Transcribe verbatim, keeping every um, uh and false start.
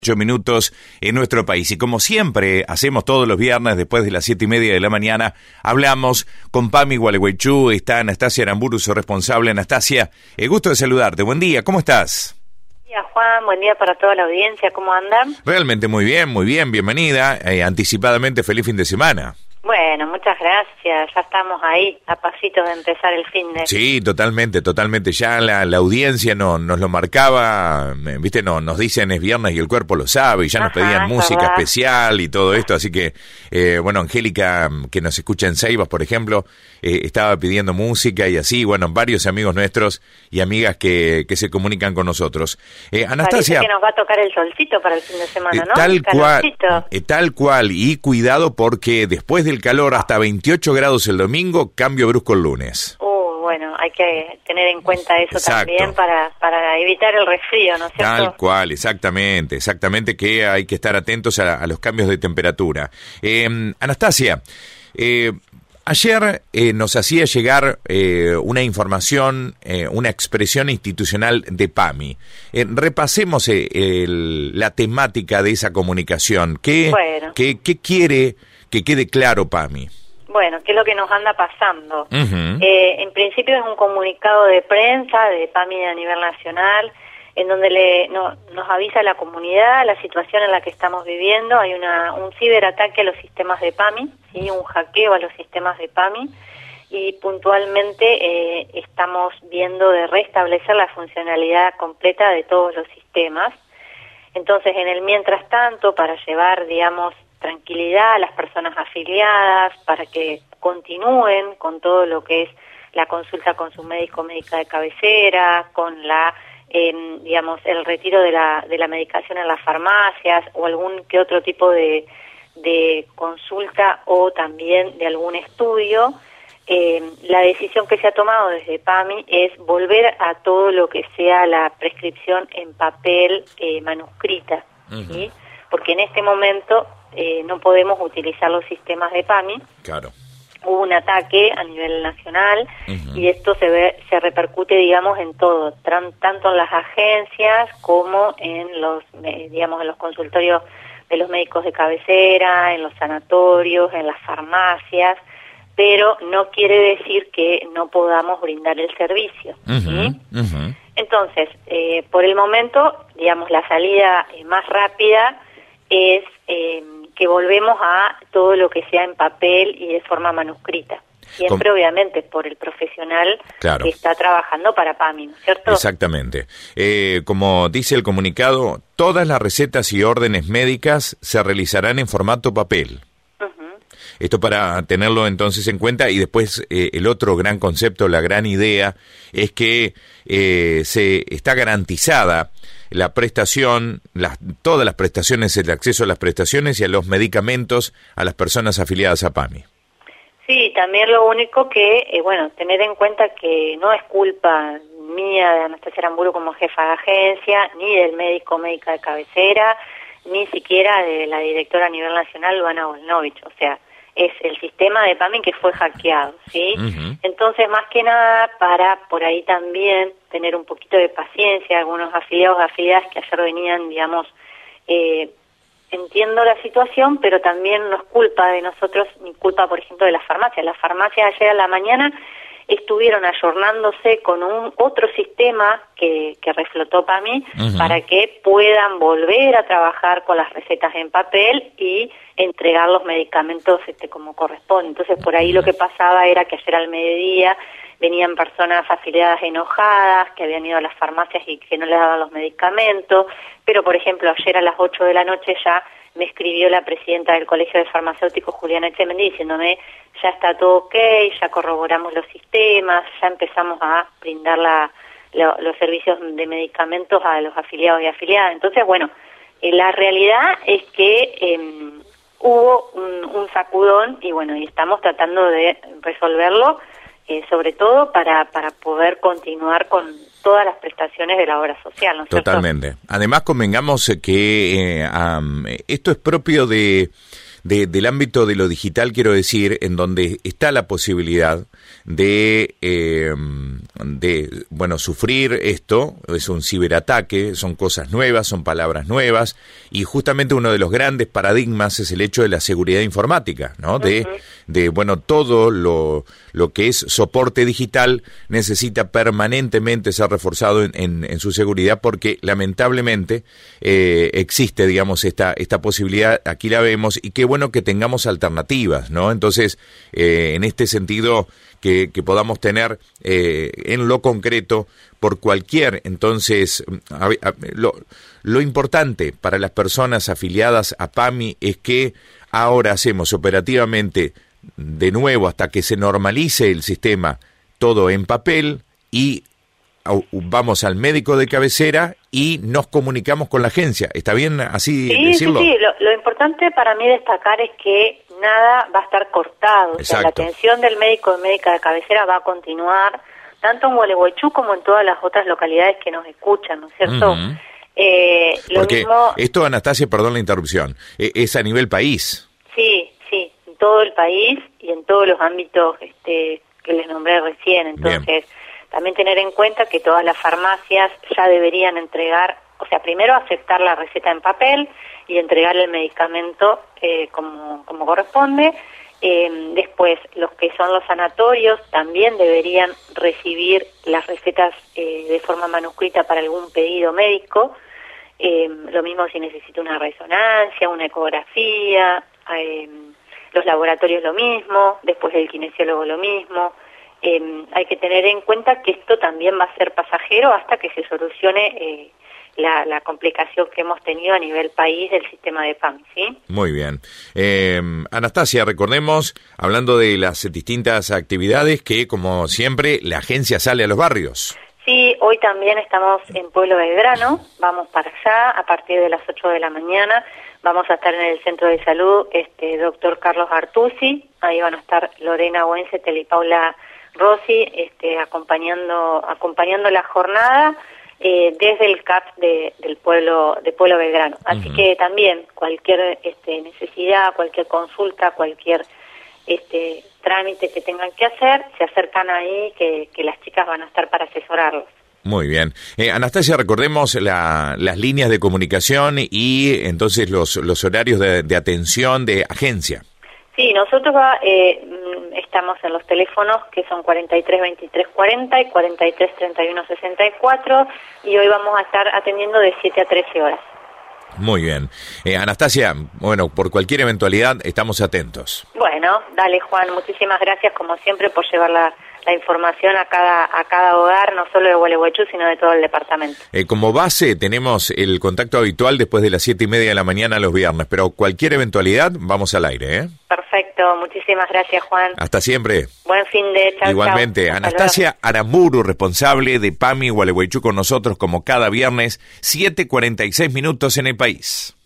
Ocho minutos en nuestro país. Y como siempre hacemos todos los viernes después de las siete y media de la mañana, hablamos con Pami Gualeguaychú. Está Anastasia Aramburu, su responsable. Anastasia, el gusto de saludarte. Buen día, ¿cómo estás? Buen día, Juan. Buen día para toda la audiencia. ¿Cómo andan? Realmente muy bien, muy bien. Bienvenida. Eh, anticipadamente, feliz fin de semana. Bueno, muchas gracias. Ya estamos ahí, a pasitos de empezar el fin de... Sí, totalmente, totalmente. Ya la, la audiencia no, nos lo marcaba, viste, no, nos dicen es viernes y el cuerpo lo sabe, y ya nos Ajá, pedían música verdad. especial y todo esto, así que, eh, bueno, Angélica, que nos escucha en Ceibas, por ejemplo, eh, estaba pidiendo música y así, bueno, varios amigos nuestros y amigas que, que se comunican con nosotros. Eh, Anastasia... Parece que nos va a tocar el solcito para el fin de semana, ¿no? Eh, tal El cual, calorcito. eh, tal cual, y cuidado porque después del calor hasta veintiocho grados el domingo, cambio brusco el lunes. Uh, bueno, hay que tener en cuenta eso Exacto. también para, para evitar el resfrío, ¿no es cierto? Tal cual, exactamente, exactamente que hay que estar atentos a, a los cambios de temperatura. Eh, Anastasia, eh, ayer eh, nos hacía llegar eh, una información, eh, una expresión institucional de PAMI. Eh, repasemos eh, el, la temática de esa comunicación. ¿Qué, Bueno. qué, qué quiere que quede claro PAMI? Bueno, ¿qué es lo que nos anda pasando? Uh-huh. Eh, en principio es un comunicado de prensa de PAMI a nivel nacional, en donde le, no, nos avisa a la comunidad la situación en la que estamos viviendo. Hay una, un ciberataque a los sistemas de PAMI, ¿sí? Un hackeo a los sistemas de PAMI, y puntualmente eh, estamos viendo de restablecer la funcionalidad completa de todos los sistemas. Entonces, en el mientras tanto, para llevar, digamos, tranquilidad a las personas afiliadas, para que continúen con todo lo que es la consulta con su médico o médica de cabecera, con la, eh, digamos, el retiro de la, de la medicación en las farmacias o algún que otro tipo de, de consulta o también de algún estudio. Eh, la decisión que se ha tomado desde PAMI es volver a todo lo que sea la prescripción en papel eh, manuscrita, uh-huh. ¿sí? Porque en este momento eh, no podemos utilizar los sistemas de PAMI. Claro. Hubo un ataque a nivel nacional, uh-huh. y esto se ve, se repercute, digamos, en todo, tran, tanto en las agencias como en los, eh, digamos, en los consultorios de los médicos de cabecera, en los sanatorios, en las farmacias, pero no quiere decir que no podamos brindar el servicio, uh-huh. ¿sí? Uh-huh. Entonces, eh, por el momento, digamos, la salida eh, más rápida es eh, que volvemos a todo lo que sea en papel y de forma manuscrita. Siempre, Com- obviamente, por el profesional claro. que está trabajando para PAMI, ¿no es cierto? Exactamente. Eh, como dice el comunicado, todas las recetas y órdenes médicas se realizarán en formato papel. Uh-huh. Esto para tenerlo entonces en cuenta. Y después eh, el otro gran concepto, la gran idea, es que eh, se está garantizada la prestación, las, todas las prestaciones, el acceso a las prestaciones y a los medicamentos a las personas afiliadas a PAMI. Sí, también lo único que, eh, bueno, tener en cuenta que no es culpa mía de Anastasia Aramburu como jefa de agencia, ni del médico o médica de cabecera, ni siquiera de la directora a nivel nacional, Luana Volnovich. O sea, es el sistema de PAMI que fue hackeado, ¿sí? Uh-huh. Entonces, más que nada, para por ahí también tener un poquito de paciencia, algunos afiliados o afiliadas que ayer venían, digamos, eh, entiendo la situación, pero también no es culpa de nosotros, ni culpa, por ejemplo, de las farmacias. Las farmacias ayer a la mañana estuvieron ayornándose con un otro sistema que, que reflotó PAMI, uh-huh. para que puedan volver a trabajar con las recetas en papel y entregar los medicamentos este, como corresponde. Entonces, por ahí lo que pasaba era que ayer al mediodía venían personas afiliadas enojadas, que habían ido a las farmacias y que no les daban los medicamentos, pero, por ejemplo, ayer a las ocho de la noche ya me escribió la presidenta del Colegio de Farmacéuticos, Juliana Echemendy, diciéndome, ya está todo ok, ya corroboramos los sistemas, ya empezamos a brindar la, la, los servicios de medicamentos a los afiliados y afiliadas. Entonces, bueno, eh, la realidad es que eh, hubo un, un sacudón y, bueno, y estamos tratando de resolverlo, eh, sobre todo para, para poder continuar con todas las prestaciones de la obra social, ¿no es cierto? Totalmente. Además, convengamos que eh, um, esto es propio de, de del ámbito de lo digital, quiero decir, en donde está la posibilidad de eh, de, bueno, sufrir esto, es un ciberataque, son cosas nuevas, son palabras nuevas, y justamente uno de los grandes paradigmas es el hecho de la seguridad informática, ¿no? De, uh-huh. de bueno, todo lo, lo que es soporte digital necesita permanentemente ser reforzado en, en, en su seguridad, porque lamentablemente eh, existe, digamos, esta, esta posibilidad, aquí la vemos, y qué bueno que tengamos alternativas, ¿no? Entonces, eh, en este sentido, que, que podamos tener eh, en lo concreto por cualquier, entonces, a, a, lo, lo importante para las personas afiliadas a PAMI es que ahora hacemos operativamente de nuevo, hasta que se normalice el sistema, todo en papel, y vamos al médico de cabecera y nos comunicamos con la agencia. ¿Está bien así sí, decirlo? Sí, sí, lo, lo importante para mí destacar es que nada va a estar cortado. O sea, la atención del médico o médica de cabecera va a continuar, tanto en Gualeguaychú como en todas las otras localidades que nos escuchan, ¿no es cierto? Uh-huh. eh, lo Porque mismo... esto, Anastasia, perdón la interrupción, es a nivel país. Sí, sí, en todo el país y en todos los ámbitos este, que les nombré recién. Entonces... Bien. También tener en cuenta que todas las farmacias ya deberían entregar, o sea, primero aceptar la receta en papel y entregar el medicamento eh, como, como corresponde. Eh, después, los que son los sanatorios también deberían recibir las recetas eh, de forma manuscrita para algún pedido médico. Eh, lo mismo si necesita una resonancia, una ecografía, eh, los laboratorios lo mismo, después el kinesiólogo lo mismo. Eh, hay que tener en cuenta que esto también va a ser pasajero hasta que se solucione eh, la, la complicación que hemos tenido a nivel país del sistema de PAMI, ¿sí? Muy bien. Eh, Anastasia, recordemos, hablando de las distintas actividades, que como siempre la agencia sale a los barrios. Sí, hoy también estamos en Pueblo Belgrano, vamos para allá a partir de las ocho de la mañana. Vamos a estar en el centro de salud, este doctor Carlos Artusi, ahí van a estar Lorena Wencetel y Paula Rossi, este, acompañando acompañando la jornada eh, desde el C A P de, del pueblo de Pueblo Belgrano. Así uh-huh. que también cualquier este, necesidad, cualquier consulta, cualquier este, trámite que tengan que hacer, se acercan ahí, que, que las chicas van a estar para asesorarlos. Muy bien. Eh, Anastasia, recordemos la, las líneas de comunicación y entonces los, los horarios de, de atención de agencia. Sí, nosotros va, eh, estamos en los teléfonos que son cuarenta y tres veintitrés cuarenta y cuarenta y tres treinta y uno sesenta y cuatro, y hoy vamos a estar atendiendo de siete a trece horas. Muy bien. Eh, Anastasia, bueno, por cualquier eventualidad estamos atentos. Bueno, dale Juan, muchísimas gracias como siempre por llevar la, la información a cada a cada hogar, no solo de Gualeguaychú, sino de todo el departamento. Eh, como base tenemos el contacto habitual después de las siete y media de la mañana los viernes, pero cualquier eventualidad vamos al aire, ¿eh? Perfecto, muchísimas gracias Juan. Hasta siempre. Buen fin de chau, Igualmente, chau. Anastasia Aramburu, responsable de PAMI Gualeguaychú con nosotros como cada viernes, siete cuarenta y seis minutos en el país.